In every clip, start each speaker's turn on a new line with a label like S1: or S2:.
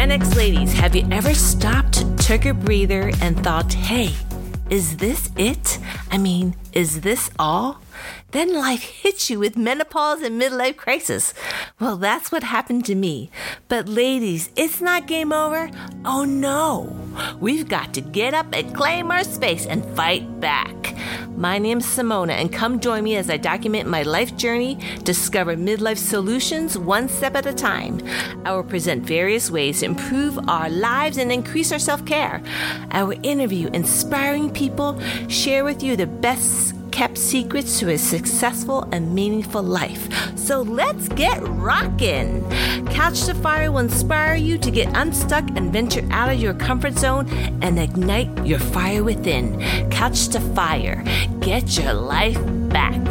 S1: Gen X ladies, have you ever stopped, took a breather, and thought, hey, is this it? I mean, is this all? Then life hits you with menopause and midlife crisis. Well, that's what happened to me. But ladies, it's not game over. Oh no. We've got to get up and claim our space and fight back. My name's Simona, and come join me as I document my life journey, discover midlife solutions one step at a time. I will present various ways to improve our lives and increase our self-care. I will interview inspiring people, share with you the best kept secrets to a successful and meaningful life. So let's get rockin'. Couch to Fire will inspire you to get unstuck and venture out of your comfort zone and ignite your fire within. Couch to Fire. Get your life back.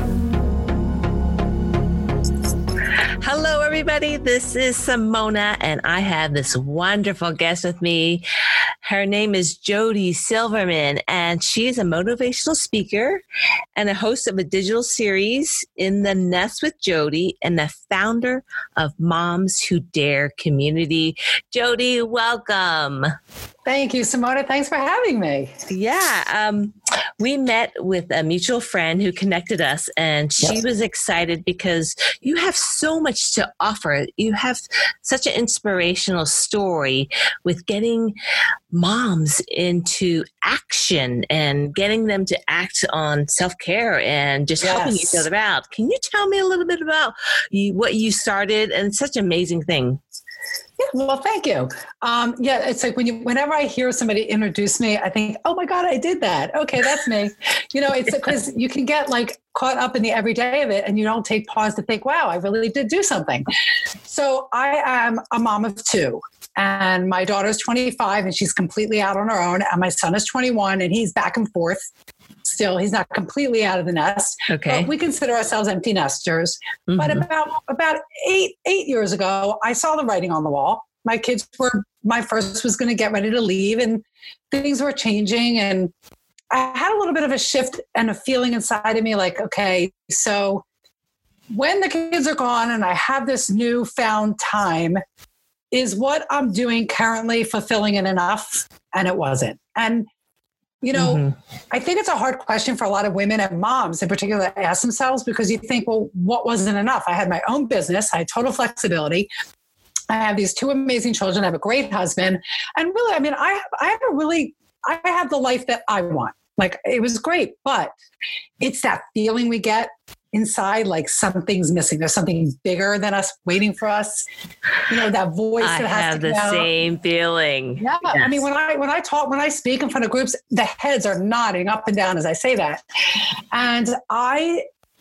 S1: Hello, everybody. This is Simona, and I have this wonderful guest with me. Her name is Jody Silverman, and she is a motivational speaker and a host of a digital series, In the Nest with Jody, and the founder of Moms Who Dare community. Jody, welcome.
S2: Thank you, Simona. Thanks for having me.
S1: Yeah. We met with a mutual friend who connected us, and she was excited because you have so much to offer. You have such an inspirational story with getting moms into action and getting them to act on self-care and just helping each other out. Can you tell me a little bit about what you started? And it's such an amazing thing.
S2: Yeah, well, thank you. It's like whenever I hear somebody introduce me, I think, oh my God, I did that. Okay, that's me. It's because you can get like caught up in the everyday of it and you don't take pause to think, wow, I really did do something. So I am a mom of two, and my daughter's 25 and she's completely out on her own. And my son is 21 and he's back and forth. Still, he's not completely out of the nest.
S1: Okay.
S2: But we consider ourselves empty nesters. Mm-hmm. But about eight years ago, I saw the writing on the wall. My first was going to get ready to leave, and things were changing. And I had a little bit of a shift and a feeling inside of me like, okay, so when the kids are gone and I have this newfound time, is what I'm doing currently fulfilling and enough? And it wasn't. And I think it's a hard question for a lot of women and moms in particular to ask themselves, because you think, well, what wasn't enough? I had my own business. I had total flexibility. I have these two amazing children. I have a great husband. And really, I mean, I have the life that I want. Like, it was great, but it's that feeling we get inside, like something's missing. There's something bigger than us waiting for us. That voice that has to come out. I have the
S1: same feeling.
S2: Yeah. Yes. I mean, when I speak in front of groups, the heads are nodding up and down as I say that. And I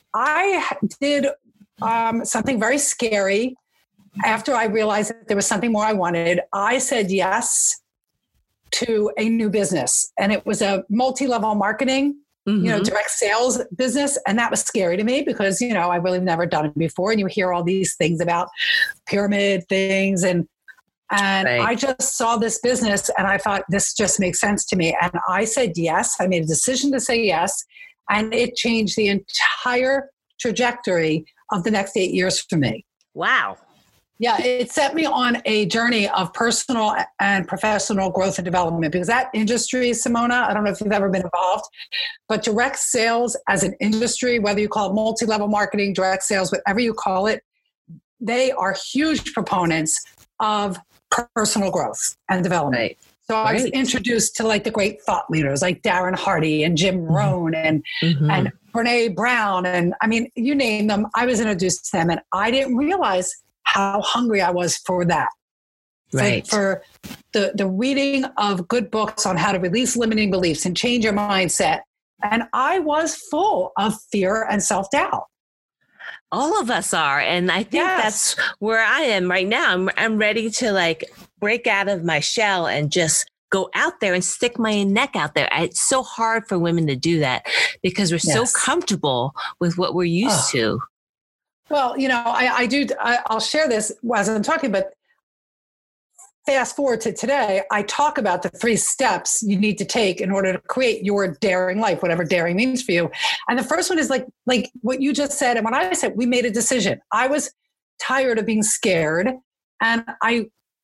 S2: did something very scary. After I realized that there was something more I wanted, I said yes to a new business. And it was a multi-level marketing, direct sales business. And that was scary to me because, I really never done it before. And you hear all these things about pyramid things. And right. I just saw this business and I thought, this just makes sense to me. And I said yes. I made a decision to say yes. And it changed the entire trajectory of the next 8 years for me.
S1: Wow.
S2: Yeah, it set me on a journey of personal and professional growth and development, because that industry, Simona, I don't know if you've ever been involved, but direct sales as an industry, whether you call it multi-level marketing, direct sales, whatever you call it, they are huge proponents of personal growth and development. Right. So I was introduced to like the great thought leaders like Darren Hardy and Jim Rohn and Brene Brown. And I mean, you name them, I was introduced to them, and I didn't realize how hungry I was for that.
S1: Right.
S2: For the reading of good books on how to release limiting beliefs and change your mindset. And I was full of fear and self-doubt.
S1: All of us are. And I think that's where I am right now. I'm ready to like break out of my shell and just go out there and stick my neck out there. It's so hard for women to do that because we're so comfortable with what we're used to.
S2: Well, I'll share this as I'm talking, but fast forward to today, I talk about the 3 steps you need to take in order to create your daring life, whatever daring means for you. And the first one is like what you just said. And when I said we made a decision, I was tired of being scared. And I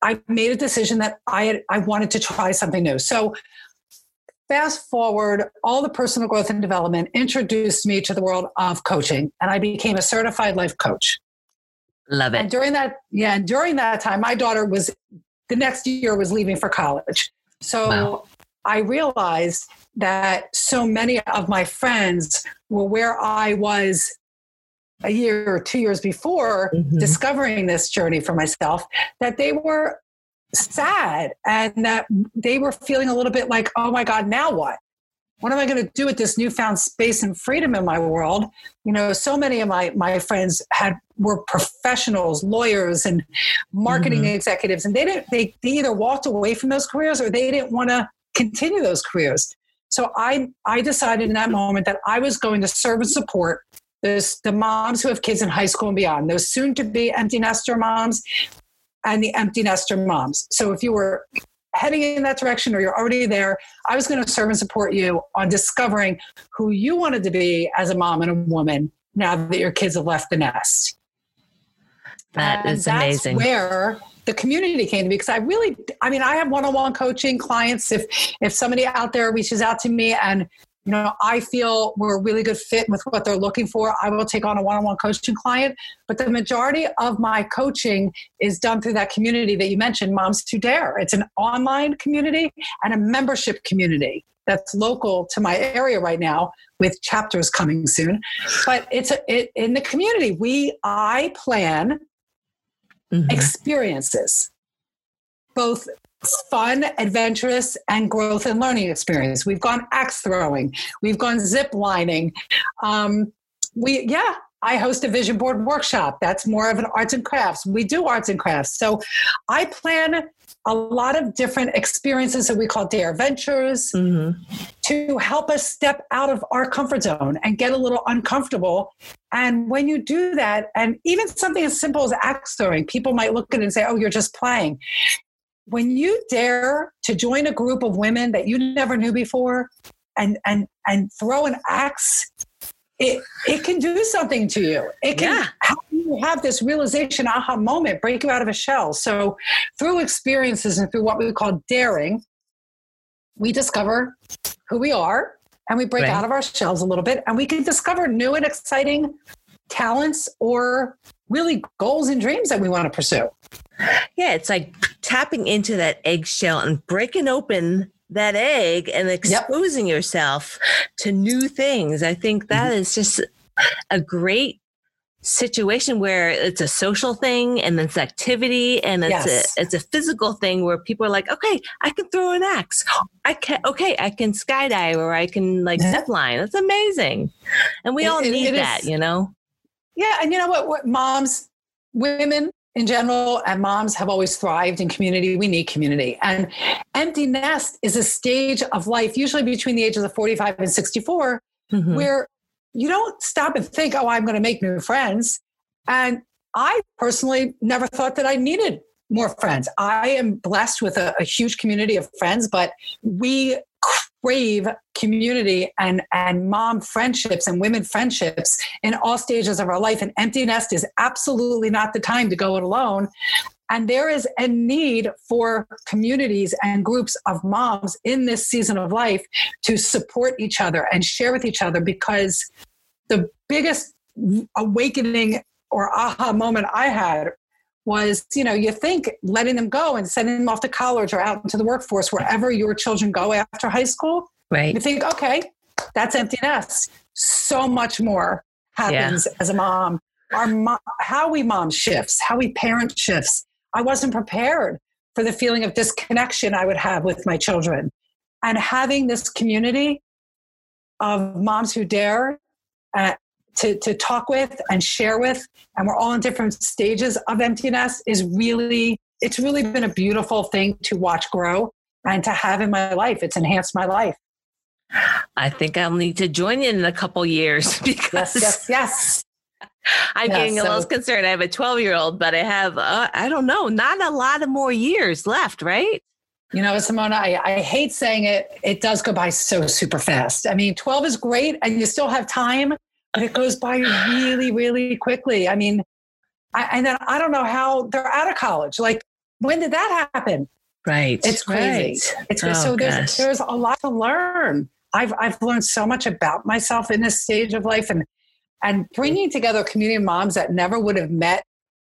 S2: I made a decision that I wanted to try something new. So fast forward, all the personal growth and development introduced me to the world of coaching, and I became a certified life coach.
S1: Love it.
S2: And during that time, my daughter the next year was leaving for college. So wow. I realized that so many of my friends were where I was a year or 2 years before discovering this journey for myself, that they were sad and that they were feeling a little bit like, oh my God, now what? What am I going to do with this newfound space and freedom in my world? So many of my friends were professionals, lawyers, and marketing executives, and they either walked away from those careers or they didn't want to continue those careers. So I decided in that moment that I was going to serve and support the moms who have kids in high school and beyond, those soon-to-be empty nester moms and the empty nester moms. So if you were heading in that direction or you're already there, I was going to serve and support you on discovering who you wanted to be as a mom and a woman now that your kids have left the nest.
S1: That's amazing.
S2: That's where the community came to me, because I have one-on-one coaching clients. If somebody out there reaches out to me and I feel we're a really good fit with what they're looking for, I will take on a one-on-one coaching client. But the majority of my coaching is done through that community that you mentioned, Moms Who Dare. It's an online community and a membership community that's local to my area right now, with chapters coming soon. But in the community, I plan experiences, both fun, adventurous, and growth and learning experience. We've gone axe throwing. We've gone zip lining. I host a vision board workshop. That's more of an arts and crafts. We do arts and crafts. So I plan a lot of different experiences that we call Dare Ventures to help us step out of our comfort zone and get a little uncomfortable. And when you do that, and even something as simple as axe throwing, people might look at it and say, oh, you're just playing. When you dare to join a group of women that you never knew before and throw an axe, it can do something to you. It can help you have this realization, aha moment, break you out of a shell. So through experiences and through what we call daring, we discover who we are and we break out of our shells a little bit, and we can discover new and exciting talents or really goals and dreams that we want to pursue.
S1: Yeah, it's like tapping into that eggshell and breaking open that egg and exposing yourself to new things. I think that is just a great situation where it's a social thing and it's activity and it's a physical thing where people are like, okay, I can throw an axe. I can skydive, or I can zip line. That's amazing. And we all need that,
S2: Yeah. And you know what moms, women in general, and moms have always thrived in community. We need community. And empty nest is a stage of life, usually between the ages of 45 and 64, where you don't stop and think, oh, I'm going to make new friends. And I personally never thought that I needed more friends. I am blessed with a huge community of friends, but we crave community and mom friendships and women friendships in all stages of our life. And empty nest is absolutely not the time to go it alone. And there is a need for communities and groups of moms in this season of life to support each other and share with each other, because the biggest awakening or aha moment I had was, you think letting them go and sending them off to college or out into the workforce, wherever your children go after high school. Right. You think, okay, that's empty nest. So much more happens as a mom. How we mom shifts, how we parent shifts. I wasn't prepared for the feeling of disconnection I would have with my children. And having this community of moms who dare to talk with and share with, and we're all in different stages of empty nest, it's really been a beautiful thing to watch grow and to have in my life. It's enhanced my life.
S1: I think I'll need to join you in a couple years, because
S2: yes.
S1: I'm getting a little concerned. I have a 12-year-old, but I have, I don't know, not a lot of more years left, right?
S2: Simona, I hate saying it. It does go by so super fast. I mean, 12 is great and you still have time, but it goes by really, really quickly. I mean, and then I don't know how they're out of college. Like, when did that happen?
S1: Right.
S2: It's crazy.
S1: Right.
S2: It's so there's a lot to learn. I've learned so much about myself in this stage of life, and bringing together a community of moms that never would have met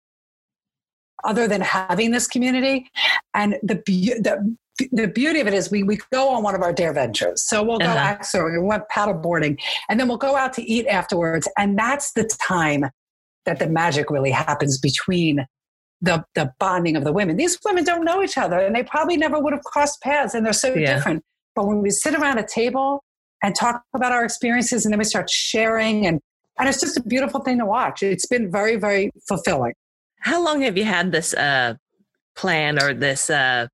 S2: other than having this community. And the beauty of it is we go on one of our Dare Ventures. So we'll go we went paddle boarding, and then we'll go out to eat afterwards. And that's the time that the magic really happens between the bonding of the women. These women don't know each other, and they probably never would have crossed paths, and they're so different. But when we sit around a table and talk about our experiences, and then we start sharing, and it's just a beautiful thing to watch. It's been very, very fulfilling.
S1: How long have you had this plan or this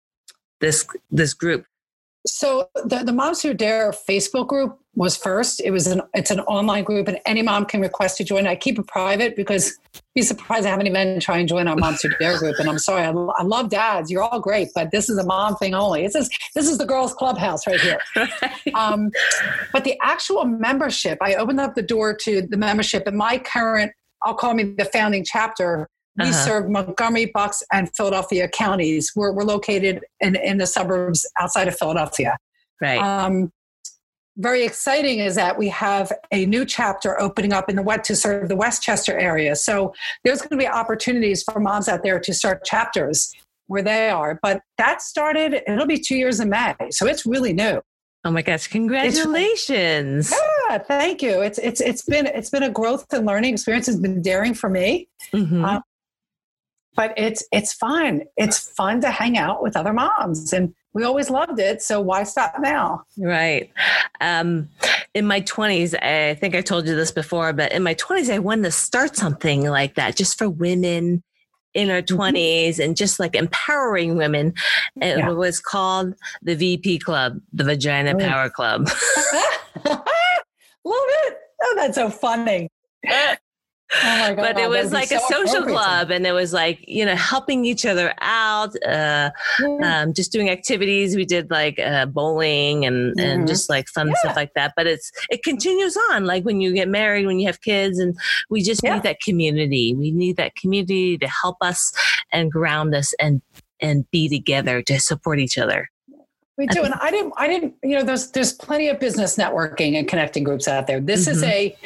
S1: group? So
S2: the Moms Who Dare Facebook group was first. It's an online group, and any mom can request to join. I keep it private because you'd be surprised how many men try and join our Moms Who Dare group. And I'm sorry, I love dads. You're all great, but this is a mom thing only. This is the girls' clubhouse right here. Right. But the actual membership, I opened up the door to the membership, and my current, I'll call me the founding chapter. We serve Montgomery, Bucks, and Philadelphia counties. We're located in the suburbs outside of Philadelphia.
S1: Right.
S2: Very exciting is that we have a new chapter opening up to serve the Westchester area. So there's going to be opportunities for moms out there to start chapters where they are. But that started, it'll be 2 years in May. So it's really new.
S1: Oh my gosh, congratulations.
S2: Thank you. It's been a growth and learning experience. It's been daring for me. Mm-hmm. But it's fun. It's fun to hang out with other moms, and we always loved it. So why stop now?
S1: Right. In my 20s, I think I told you this before, but in my 20s, I wanted to start something like that just for women in our 20s and just like empowering women. It was called the VP Club, the Vagina Power Club.
S2: Love it. Oh, that's so funny. Oh my God,
S1: but it was like a social club, and it was like, helping each other out, just doing activities. We did like bowling and just like fun stuff like that. But it continues on, like when you get married, when you have kids, and we just need that community. We need that community to help us and ground us and be together to support each other.
S2: We do. And I didn't, there's plenty of business networking and connecting groups out there. This is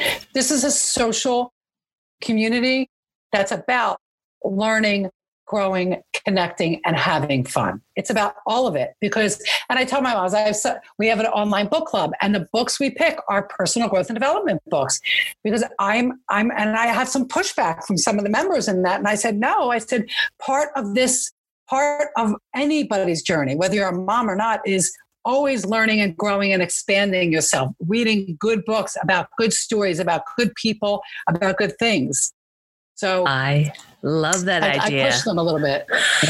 S2: a social community that's about learning, growing, connecting, and having fun. It's about all of it and I tell my moms, we have an online book club, and the books we pick are personal growth and development books, because and I have some pushback from some of the members in that. And I said, no, part of anybody's journey, whether you're a mom or not, is always learning and growing and expanding yourself, reading good books about good stories, about good people, about good things. So
S1: I love that idea.
S2: I push them a little bit.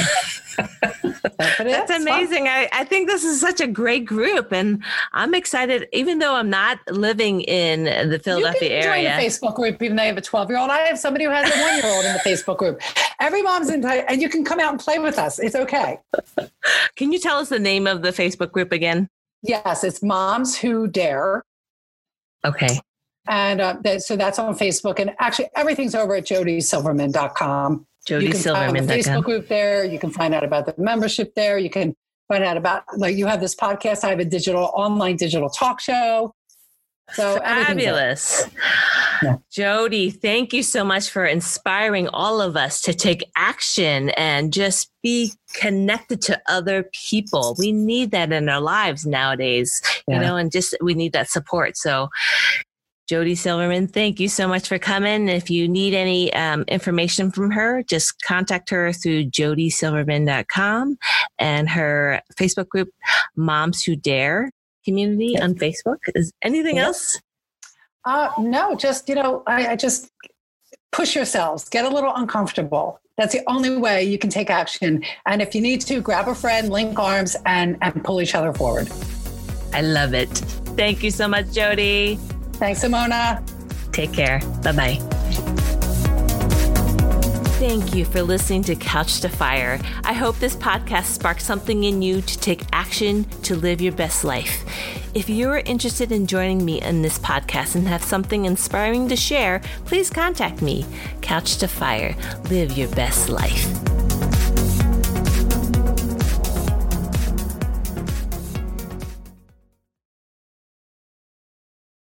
S1: That's amazing. I think this is such a great group, and I'm excited, even though I'm not living in the Philadelphia area.
S2: You can join the Facebook group, even though you have a 12-year-old. I have somebody who has a 1-year-old in the Facebook group. Every mom's entitled, and you can come out and play with us. It's okay.
S1: Can you tell us the name of the Facebook group again?
S2: Yes, it's Moms Who Dare.
S1: Okay.
S2: And so that's on Facebook. And actually, everything's over at jodysilverman.com.
S1: JodySilverman.com.
S2: You can find the Facebook group there. You can find out about the membership there. You can find out about, like, you have this podcast. I have a online digital talk show. So
S1: fabulous. Jody, thank you so much for inspiring all of us to take action and just be connected to other people. We need that in our lives nowadays, and just we need that support. So Jody Silverman, thank you so much for coming. If you need any information from her, just contact her through jodysilverman.com and her Facebook group, Moms Who Dare community on Facebook. Is anything else?
S2: No, just, I just push yourselves, get a little uncomfortable. That's the only way you can take action. And if you need to, grab a friend, link arms, and pull each other forward.
S1: I love it. Thank you so much, Jody.
S2: Thanks, Simona.
S1: Take care. Bye-bye. Thank you for listening to Couch to Fire. I hope this podcast sparked something in you to take action to live your best life. If you're interested in joining me in this podcast and have something inspiring to share, please contact me. Couch to Fire. Live your best life.